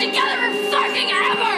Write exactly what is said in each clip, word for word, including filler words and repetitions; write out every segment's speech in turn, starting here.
together fucking ever!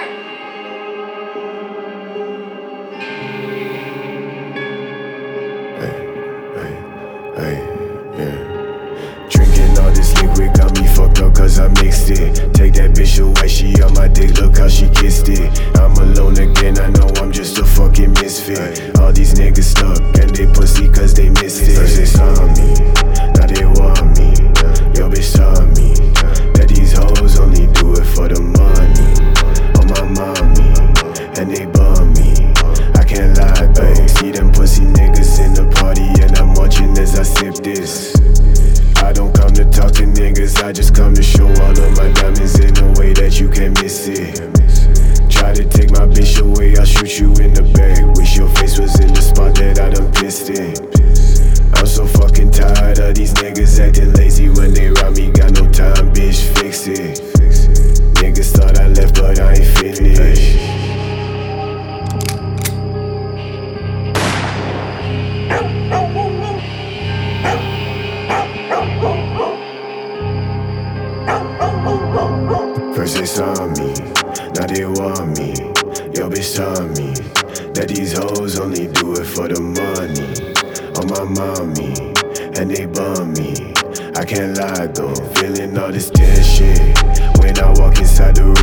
Hey, hey, hey, yeah. Drinking all this liquid got me fucked up cause I mixed it. Take that bitch away, she on my dick, look how she kissed it. I'm alone again, I know I'm just a fucking misfit. All these niggas stuck and they pussy cause they missed it. First they saw me, now they want me. Yo bitch saw me, that these hoes only do it for the money. On my mommy, and they bum me. I can't lie though, see them pussy niggas in the party and I'm watching as I sip this. I don't come to talk to niggas, I just come to show all of my diamonds in a way that you can't miss it. Try to take my bitch away, I'll shoot you in the back. Wish your face was in the spot that I done pissed in. I'm so fucking tired of these niggas acting lazy when they rob me. Got no time, bitch, fix it. Niggas thought I left, but I ain't finished. First they saw me, now they want me. Yo bitch saw me, that these hoes only do it for the money. On my mommy, and they bum me. I can't lie though, feeling all this tension when I walk inside the